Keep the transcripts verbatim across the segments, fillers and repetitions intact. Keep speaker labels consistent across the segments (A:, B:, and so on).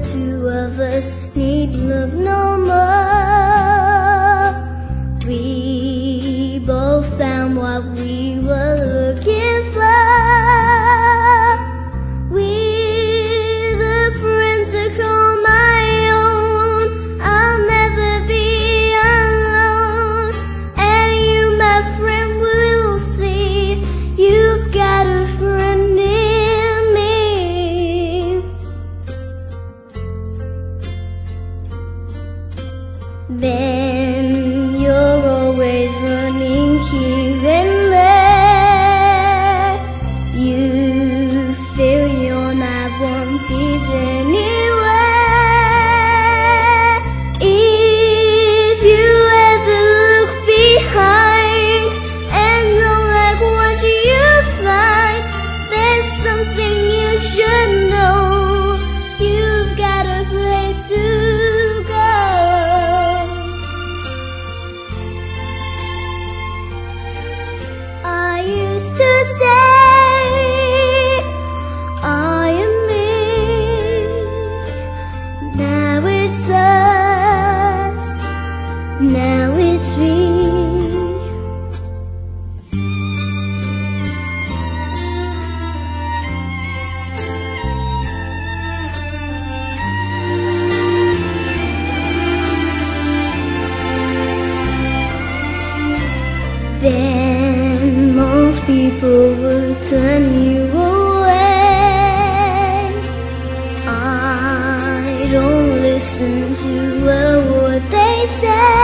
A: two of us need look no more. We both found what we were looking for. We're the friends to call my own. I'll never be alone. And you, my friend, will see you've got a friend in me. Then you're always running here and there. You feel you're not wanted anywhere. If you ever look behind and don't like what you find, there's something you should know. You've got a place to go. I used to say I am me. Now it's us. Now it's we. Then most people will turn you away. I don't listen to a word they say.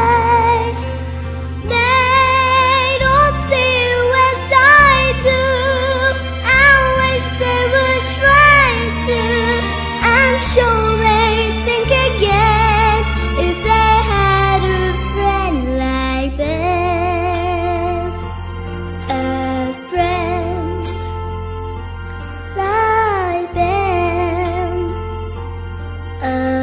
A: They don't see you as I do. I wish they would try to. I'm sure they'd think again if they had a friend like them. A friend like them. A